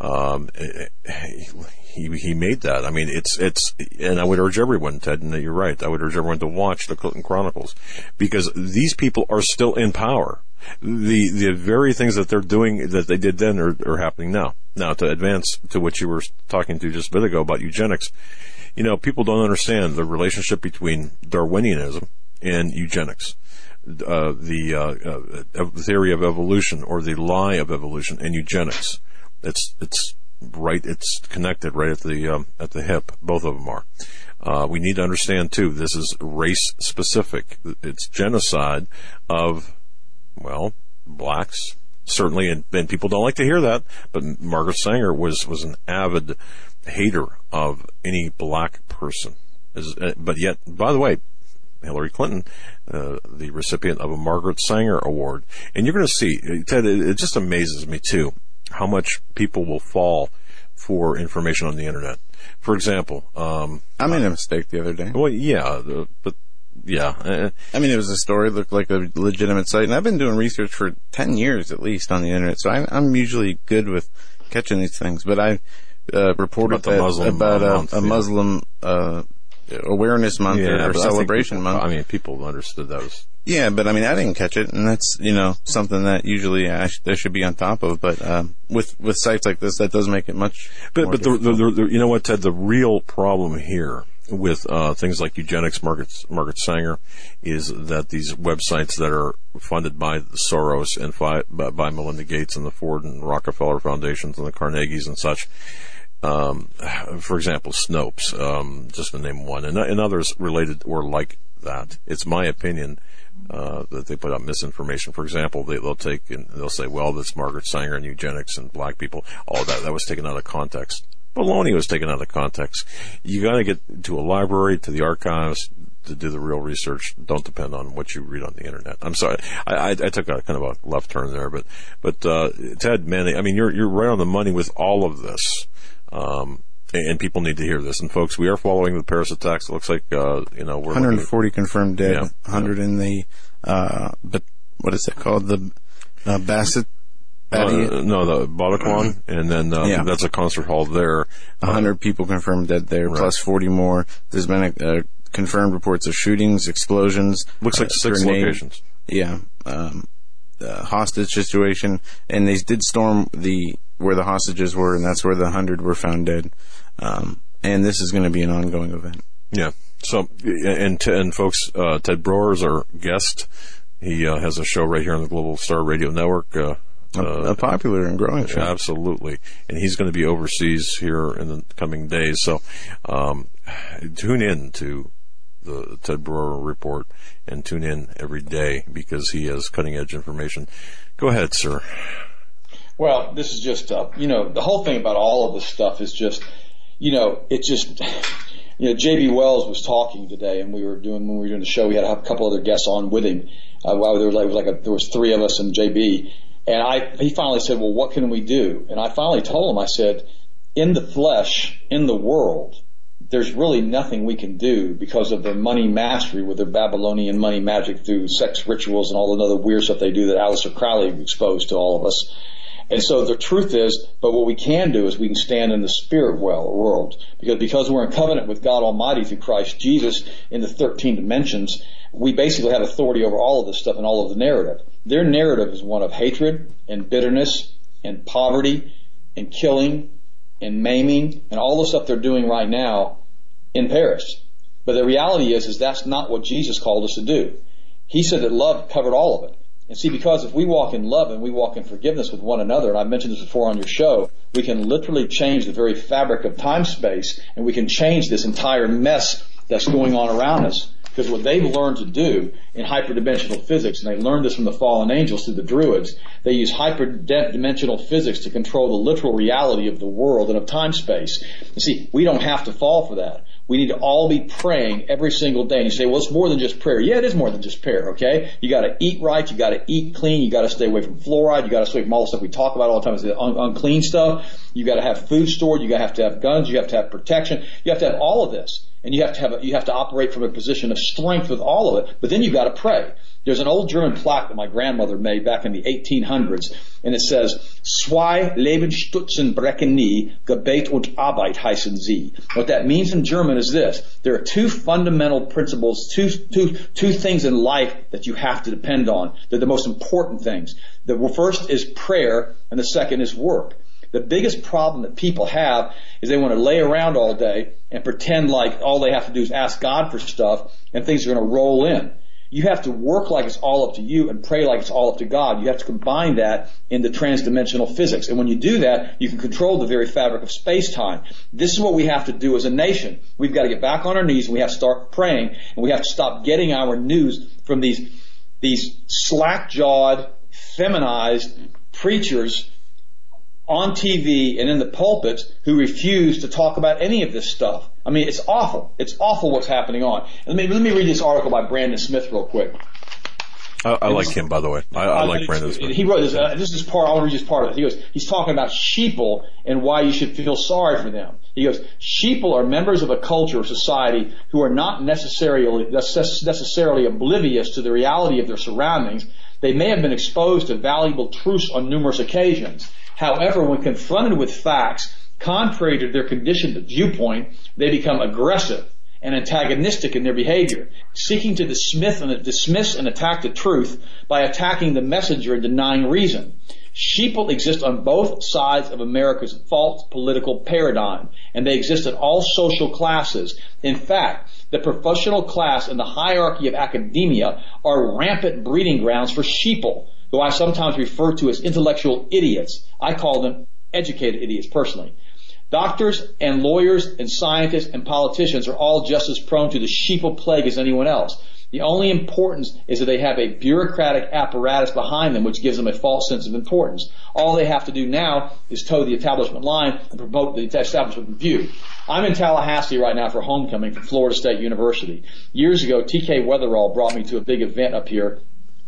he made that. I mean, it's, and I would urge everyone, Ted, and you're right, I would urge everyone to watch the Clinton Chronicles, because these people are still in power. The very things that they're doing, that they did then, are happening now. Now, to advance to what you were talking to just a bit ago about eugenics, people don't understand the relationship between Darwinianism and eugenics. The theory of evolution, or the lie of evolution, and eugenics. It's right. It's connected right at the hip. Both of them are. We need to understand too. This is race specific. It's genocide of, blacks certainly, and people don't like to hear that. But Margaret Sanger was an avid hater of any black person. But yet, by the way, Hillary Clinton, the recipient of a Margaret Sanger Award. And you're going to see, Ted, it just amazes me, too, how much people will fall for information on the Internet. For example... I made a mistake the other day. Well, yeah, but... Yeah. I mean, it was a story, looked like a legitimate site, and I've been doing research for 10 years at least on the Internet, so I'm usually good with catching these things. But I reported about a Muslim... Awareness Month or Celebration Month. I mean, people understood that was... Yeah, but I mean, I didn't catch it, and that's, something that usually I should be on top of, but with sites like this, that does make it much more difficult. The you know what, Ted, the real problem here with things like eugenics, Margaret Sanger, is that these websites that are funded by Soros and by Melinda Gates and the Ford and Rockefeller Foundations and the Carnegies and such, for example, Snopes, just to name one, and others related or like that. It's my opinion that they put out misinformation. For example, they'll take and they'll say, "Well, that's Margaret Sanger and eugenics and black people." All that was taken out of context. Baloney was taken out of context. You got to get to a library, to the archives, to do the real research. Don't depend on what you read on the Internet. I'm sorry, I took a kind of a left turn there, but Ted, man, I mean, you're right on the money with all of this. And people need to hear this. And folks, we are following the Paris attacks. It looks like, we're 140 confirmed dead, 100 in the, but what is it called? The, Bassett? The Bataclan, and then, that's a concert hall there. 100 people confirmed dead there, right. Plus 40 more. There's been confirmed reports of shootings, explosions. Looks like 6 locations. Yeah. Hostage situation, and they did storm where the hostages were, and that's where the 100 were found dead. And this is going to be an ongoing event. Yeah. So, and folks, Ted Broer is our guest. He has a show right here on the Global Star Radio Network. A popular and growing show. Absolutely. And he's going to be overseas here in the coming days. So, tune in to the Ted Broer Report and tune in every day, because he has cutting edge information. Go ahead, sir. Well, this is just, the whole thing about all of this stuff is just, it's just, J.B. Wells was talking today, and when we were doing the show, we had a couple other guests on with him. There was 3 of us and J.B. And he finally said, well, what can we do? And I finally told him, I said, in the flesh, in the world, there's really nothing we can do because of their money mastery with their Babylonian money magic through sex rituals and all the other weird stuff they do that Aleister Crowley exposed to all of us. And so the truth is, but what we can do is we can stand in the spirit world, because we're in covenant with God Almighty through Christ Jesus in the 13 dimensions. We basically have authority over all of this stuff and all of the narrative. Their narrative is one of hatred and bitterness and poverty and killing and maiming and all the stuff they're doing right now in Paris. But the reality is that's not what Jesus called us to do. He said that love covered all of it. And see, because if we walk in love and we walk in forgiveness with one another, and I've mentioned this before on your show, we can literally change the very fabric of time-space, and we can change this entire mess that's going on around us. Because what they've learned to do in hyperdimensional physics, and they learned this from the fallen angels through the Druids, they use hyperdimensional physics to control the literal reality of the world and of time-space. You see, we don't have to fall for that. We need to all be praying every single day. And you say, well, it's more than just prayer. Yeah, it is more than just prayer, okay? You gotta eat right, you gotta eat clean, you gotta stay away from fluoride, you gotta stay away from all the stuff we talk about all the time, it's the unclean stuff. You gotta have food stored, you have to have guns, you have to have protection, you have to have all of this. And you have to operate from a position of strength with all of it, but then you've got to pray. There's an old German plaque that my grandmother made back in the 1800s, and it says, Zwei Lebensstützen brechen nie, Gebet und Arbeit heißen sie. What that means in German is this: there are two fundamental principles, two things in life that you have to depend on. They're the most important things. The first is prayer, and the second is work. The biggest problem that people have is they want to lay around all day and pretend like all they have to do is ask God for stuff and things are going to roll in. You have to work like it's all up to you and pray like it's all up to God. You have to combine that into transdimensional physics. And when you do that, you can control the very fabric of space-time. This is what we have to do as a nation. We've got to get back on our knees and we have to start praying, and we have to stop getting our news from these slack-jawed, feminized preachers on TV and in the pulpits who refuse to talk about any of this stuff. I mean, it's awful. It's awful what's happening on. Let me read this article by Brandon Smith real quick. I like him, by the way. I like Brandon Smith. He wrote this. This is part. I want to read this part of it. He's talking about sheeple and why you should feel sorry for them. He goes, sheeple are members of a culture or society who are not necessarily oblivious to the reality of their surroundings. They may have been exposed to valuable truths on numerous occasions. However, when confronted with facts contrary to their conditioned viewpoint, they become aggressive and antagonistic in their behavior, seeking to dismiss and attack the truth by attacking the messenger and denying reason. Sheeple exist on both sides of America's false political paradigm, and they exist in all social classes. In fact, the professional class and the hierarchy of academia are rampant breeding grounds for sheeple, who I sometimes refer to as intellectual idiots. I call them educated idiots personally. Doctors and lawyers and scientists and politicians are all just as prone to the sheeple plague as anyone else. The only importance is that they have a bureaucratic apparatus behind them which gives them a false sense of importance. All they have to do now is toe the establishment line and promote the establishment view. I'm in Tallahassee right now for homecoming from Florida State University. Years ago, T.K. Weatherall brought me to a big event up here.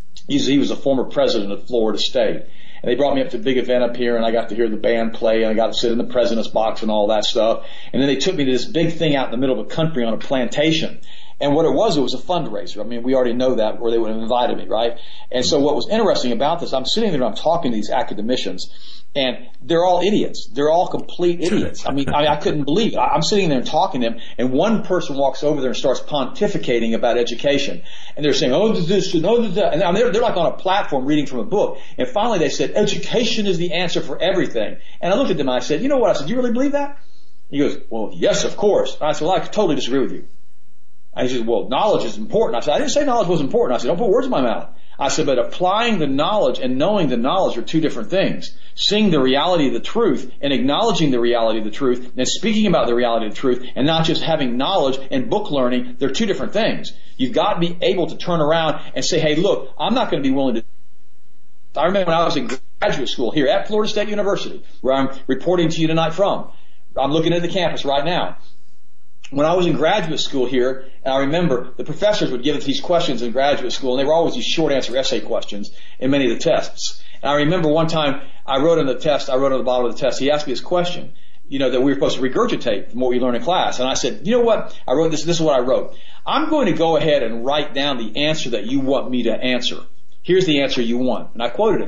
He was a former president of Florida State. And they brought me up to a big event up here, and I got to hear the band play, and I got to sit in the president's box and all that stuff. And then they took me to this big thing out in the middle of the country on a plantation. And what it was a fundraiser. I mean, we already know that, or they would have invited me, right? And so what was interesting about this, I'm sitting there and I'm talking to these academicians, and they're all idiots. They're all complete idiots. I mean, I couldn't believe it. I'm sitting there and talking to them, and one person walks over there and starts pontificating about education. And they're saying, oh, this, oh, that. And they're like on a platform reading from a book. And finally they said, education is the answer for everything. And I looked at them and I said, you know what? I said, do you really believe that? He goes, well, yes, of course. And I said, well, I totally disagree with you. And he said, well, knowledge is important. I said, I didn't say knowledge was important. I said, don't put words in my mouth. I said, but applying the knowledge and knowing the knowledge are two different things. Seeing the reality of the truth and acknowledging the reality of the truth and speaking about the reality of the truth and not just having knowledge and book learning, they're two different things. You've got to be able to turn around and say, hey, look, I'm not going to be willing to. I remember when I was in graduate school here at Florida State University, where I'm reporting to you tonight from. I'm looking at the campus right now. When I was in graduate school here, and I remember the professors would give us these questions in graduate school, and they were always these short answer essay questions in many of the tests. And I remember one time I wrote on the bottom of the test, he asked me this question, that we were supposed to regurgitate from what we learned in class. And I said, you know what? I wrote this is what I wrote. I'm going to go ahead and write down the answer that you want me to answer. Here's the answer you want. And I quoted it for him.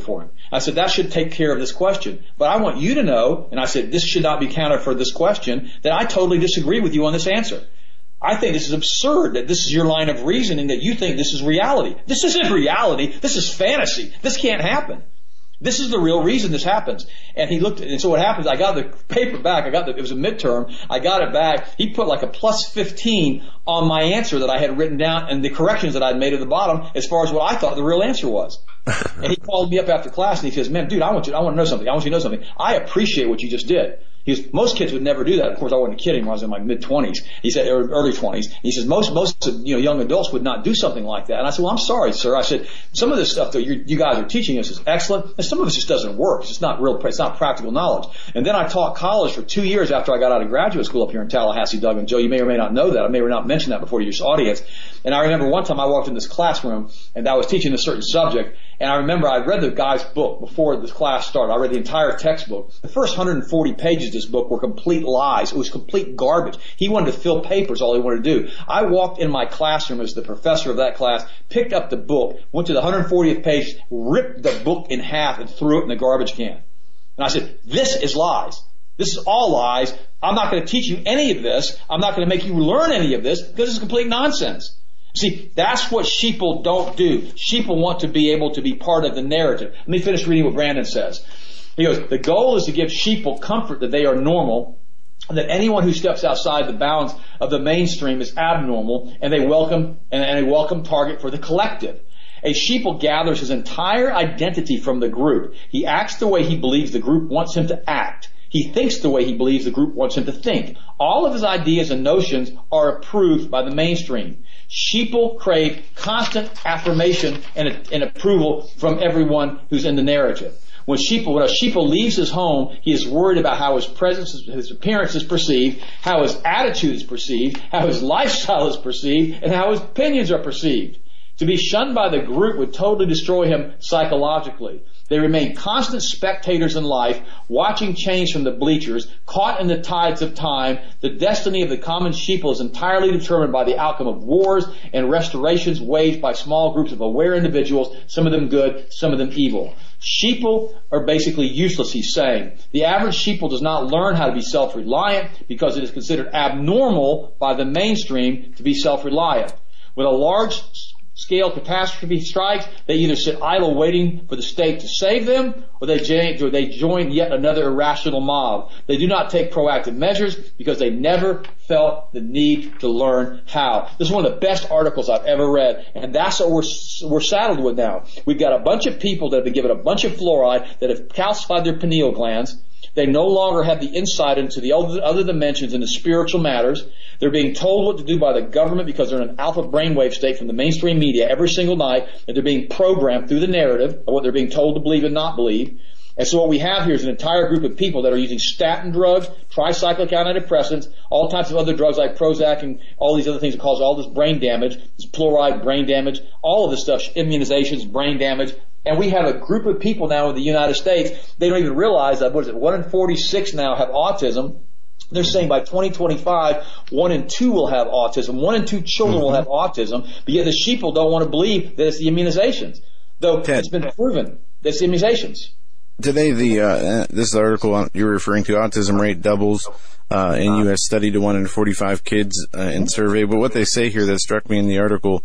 I said, that should take care of this question. But I want you to know, and I said, this should not be counted for this question, that I totally disagree with you on this answer. I think this is absurd that this is your line of reasoning, that you think this is reality. This isn't reality. This is fantasy. This can't happen. This is the real reason this happens. And he looked, and so what happens, I got the paper back, it was a midterm, I got it back, he put like a plus 15 on my answer that I had written down and the corrections that I'd made at the bottom as far as what I thought the real answer was. And he called me up after class and he says, man, dude, I want to know something. I want you to know something. I appreciate what you just did. He goes, most kids would never do that. Of course, I wasn't kidding when I was in my mid-20s. He said, or early 20s. He says, most young adults would not do something like that. And I said, well, I'm sorry, sir. I said, some of this stuff that you guys are teaching us is excellent, and some of it just doesn't work. It's not practical knowledge. And then I taught college for 2 years after I got out of graduate school up here in Tallahassee, Doug. And Joe, you may or may not know that. I may or may not mention that before your audience. And I remember one time I walked in this classroom, and I was teaching a certain subject, and I remember I read the guy's book before the class started. I read the entire textbook. The first 140 pages of this book were complete lies. It was complete garbage. He wanted to fill papers, all he wanted to do. I walked in my classroom as the professor of that class, picked up the book, went to the 140th page, ripped the book in half, and threw it in the garbage can. And I said, this is lies. This is all lies. I'm not going to teach you any of this. I'm not going to make you learn any of this because it's complete nonsense. See, that's what sheeple don't do. Sheeple want to be able to be part of the narrative. Let me finish reading what Brandon says. He goes, the goal is to give sheeple comfort that they are normal, and that anyone who steps outside the bounds of the mainstream is abnormal, and a welcome target for the collective. A sheeple gathers his entire identity from the group. He acts the way he believes the group wants him to act. He thinks the way he believes the group wants him to think. All of his ideas and notions are approved by the mainstream. Sheeple crave constant affirmation and approval from everyone who's in the narrative. When a sheeple leaves his home, he is worried about how his presence, his appearance is perceived, how his attitude is perceived, how his lifestyle is perceived, and how his opinions are perceived. To be shunned by the group would totally destroy him psychologically. They remain constant spectators in life, watching change from the bleachers, caught in the tides of time. The destiny of the common sheeple is entirely determined by the outcome of wars and restorations waged by small groups of aware individuals, some of them good, some of them evil. Sheeple are basically useless, he's saying. The average sheeple does not learn how to be self-reliant because it is considered abnormal by the mainstream to be self-reliant. When a large scale catastrophe strikes, they either sit idle waiting for the state to save them, or they join yet another irrational mob. They do not take proactive measures because they never felt the need to learn how. This is one of the best articles I've ever read, and that's what we're saddled with now. We've got a bunch of people that have been given a bunch of fluoride that have calcified their pineal glands. They no longer have the insight into the other dimensions and the spiritual matters. They're being told what to do by the government because they're in an alpha brainwave state from the mainstream media every single night, and they're being programmed through the narrative of what they're being told to believe and not believe. And so what we have here is an entire group of people that are using statin drugs, tricyclic antidepressants, all types of other drugs like Prozac and all these other things that cause all this brain damage, this fluoride brain damage, all of this stuff, immunizations, brain damage. And we have a group of people now in the United States, they don't even realize that, 1 in 46 now have autism. They're saying by 2025, 1 in 2 will have autism. 1 in 2 children will have autism, but yet the sheeple don't want to believe that it's the immunizations. Though Ted, it's been proven that it's the immunizations. Today, this article you're referring to, autism rate doubles in U.S. study to 1 in 45 kids in survey. But what they say here that struck me in the article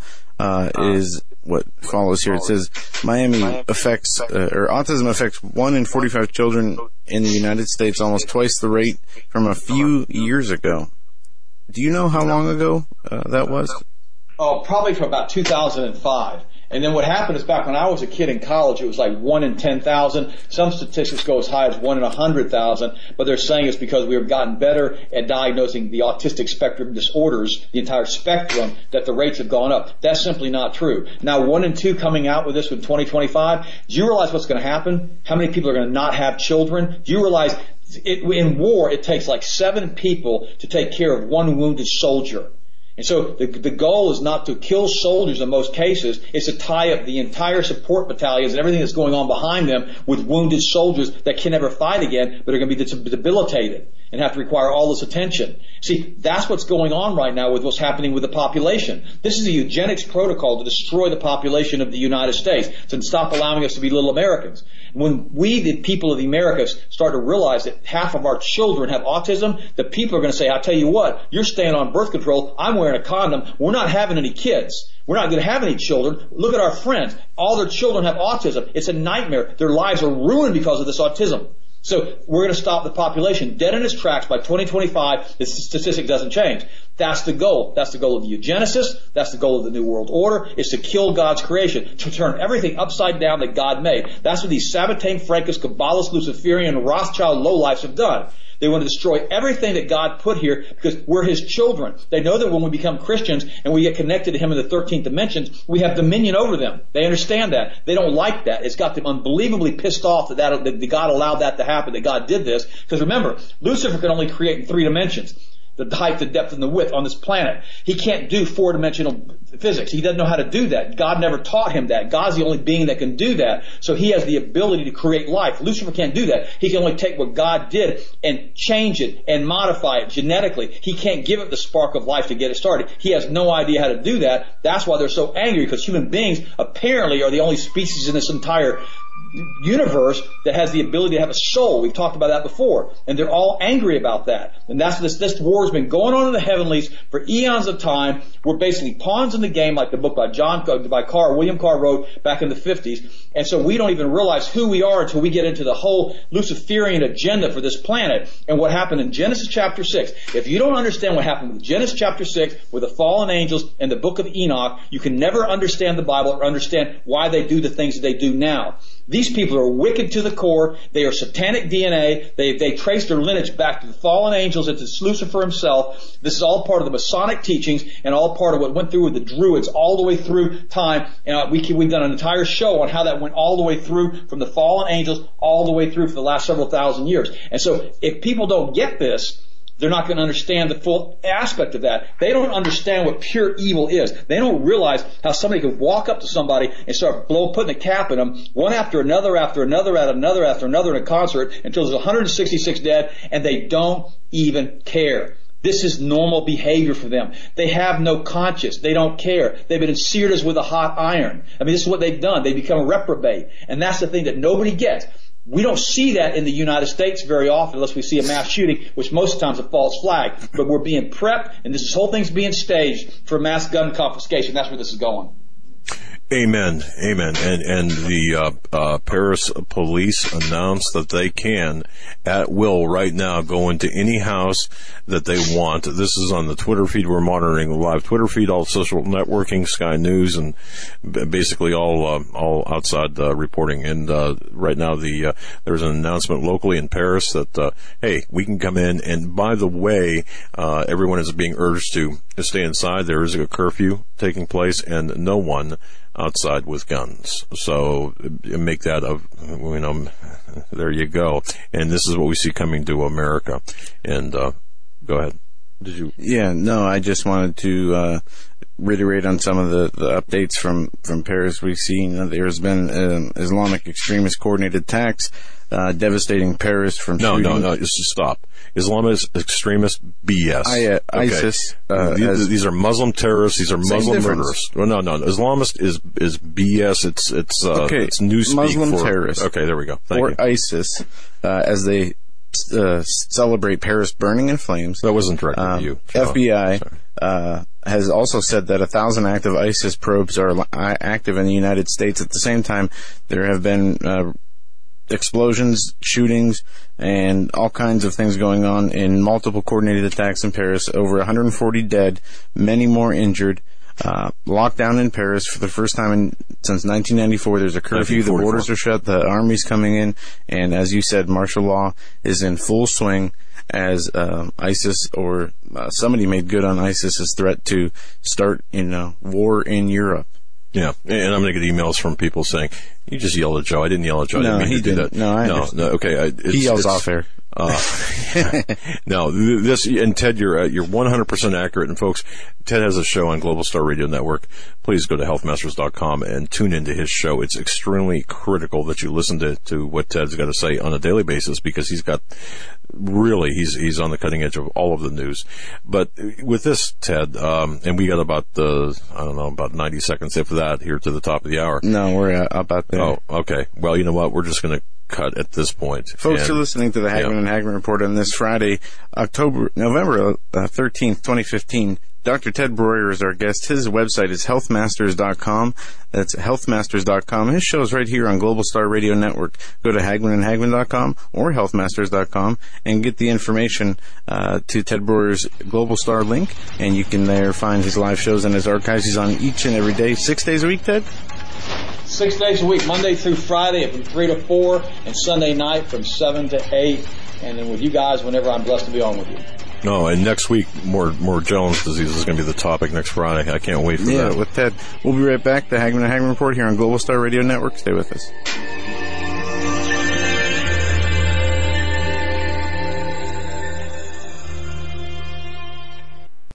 is what follows here. It says autism affects 1 in 45 children in the United States, almost twice the rate from a few years ago. Do you know how long ago that was? Oh, probably from about 2005. And then what happened is back when I was a kid in college, it was like 1 in 10,000. Some statistics go as high as 1 in 100,000. But they're saying it's because we have gotten better at diagnosing the autistic spectrum disorders, the entire spectrum, that the rates have gone up. That's simply not true. Now 1 in 2 coming out with this in 2025. Do you realize what's going to happen? How many people are going to not have children? Do you realize in war it takes like 7 people to take care of 1 wounded soldier? And so the goal is not to kill soldiers in most cases. It's to tie up the entire support battalions and everything that's going on behind them with wounded soldiers that can never fight again, but are going to be debilitated. and have to require all this attention. See, that's what's going on right now with what's happening with the population. This is a eugenics protocol to destroy the population of the United States, to stop allowing us to be little Americans. When we, the people of the Americas, start to realize that half of our children have autism, the people are going to say, I tell you what, you're staying on birth control, I'm wearing a condom, we're not having any kids. We're not going to have any children. Look at our friends. All their children have autism. It's a nightmare. Their lives are ruined because of this autism. So we're going to stop the population dead in its tracks by 2025. The statistic doesn't change. That's the goal. That's the goal of the eugenicists. That's the goal of the New World Order, is to kill God's creation, to turn everything upside down that God made. That's what these Sabbatean, Frankist, Kabbalist, Luciferian, Rothschild lowlifes have done. They want to destroy everything that God put here because we're His children. They know that when we become Christians and we get connected to Him in the 13th dimensions, we have dominion over them. They understand that. They don't like that. It's got them unbelievably pissed off that God allowed that to happen, that God did this. Because remember, Lucifer can only create in 3 dimensions. The height, the depth, and the width on this planet. He can't do 4-dimensional physics. He doesn't know how to do that. God never taught him that. God's the only being that can do that. So he has the ability to create life. Lucifer can't do that. He can only take what God did and change it and modify it genetically. He can't give it the spark of life to get it started. He has no idea how to do that. That's why they're so angry, because human beings apparently are the only species in this entire universe that has the ability to have a soul. We've talked about that before. And they're all angry about that. And that's this war has been going on in the heavenlies for eons of time. We're basically pawns in the game, like the book by William Carr wrote back in the 50s. And so we don't even realize who we are until we get into the whole Luciferian agenda for this planet and what happened in Genesis chapter 6. If you don't understand what happened with Genesis chapter 6, with the fallen angels and the book of Enoch, you can never understand the Bible or understand why they do the things that they do now. These people are wicked to the core. They are satanic DNA. They trace their lineage back to the fallen angels and to Lucifer himself. This is all part of the Masonic teachings and all part of what went through with the Druids all the way through time. And we've done an entire show on how that went all the way through from the fallen angels all the way through for the last several thousand years. And so if people don't get this, they're not going to understand the full aspect of that. They don't understand what pure evil is. They don't realize how somebody can walk up to somebody and start putting a cap in them, one after another, after another, after another in a concert until there's 166 dead, and they don't even care. This is normal behavior for them. They have no conscience. They don't care. They've been seared as with a hot iron. I mean, this is what they've done. They become a reprobate. And that's the thing that nobody gets. We don't see that in the United States very often unless we see a mass shooting, which most times is a false flag. But we're being prepped, and this whole thing's being staged for mass gun confiscation. That's where this is going. Amen. Amen. And the Paris police announced that they can, at will right now, go into any house that they want. This is on the Twitter feed. We're monitoring the live Twitter feed, all social networking, Sky News, and basically all outside reporting. And right now, there's an announcement locally in Paris that hey, we can come in. And by the way, everyone is being urged to stay inside. There is a curfew taking place, and no one outside with guns. So make that there you go. And this is what we see coming to America. And go ahead. Did you? Yeah, no, I just wanted to reiterate on some of the updates from Paris. We've seen there's been Islamic extremist coordinated attacks devastating Paris from No, just stop. Islamist extremist BS. Okay. ISIS. These are Muslim terrorists. These are Muslim murderers. Well, no. Islamist is BS. It's newspeak Muslim terrorists. Okay, there we go. Thank you. ISIS, as they celebrate Paris burning in flames. That wasn't directed to you. FBI has also said that 1,000 active ISIS probes are active in the United States. At the same time, there have been explosions, shootings, and all kinds of things going on in multiple coordinated attacks in Paris. Over 140 dead, many more injured. Lockdown in Paris for the first time since 1994. There's a curfew. The borders are shut. The army's coming in. And as you said, martial law is in full swing as ISIS or somebody made good on ISIS's threat to start war in Europe. Yeah, and I'm going to get emails from people saying, "You just yelled at Joe. I didn't yell at Joe. I didn't mean to do that." No, okay. He yells off air. No, this, and Ted, you're 100% accurate. And folks, Ted has a show on Global Star Radio Network. Please go to healthmasters.com and tune into his show. It's extremely critical that you listen to what Ted's got to say on a daily basis, because he's on the cutting edge of all of the news. But with this, Ted, and we got about 90 seconds after that here to the top of the hour. No, we're about there. Oh, okay. Well, you know what? We're just going to cut at this point. Folks are listening to the Hagman and Hagman Report on this Friday, November 13th, 2015. Dr. Ted Breuer is our guest. His website is healthmasters.com. That's healthmasters.com. His show is right here on Global Star Radio Network. Go to hagmanandhagman.com or healthmasters.com and get the information to Ted Breuer's Global Star link, and you can there find his live shows and his archives. He's on each and every day, 6 days a week, Ted? 6 days a week, Monday through Friday from 3 to 4, and Sunday night from 7 to 8, and then with you guys whenever I'm blessed to be on with you. No, and next week, more Jones disease is going to be the topic next Friday. I can't wait for that. Yeah, with Ted. We'll be right back. The Hagman and Hagman Report here on Global Star Radio Network. Stay with us.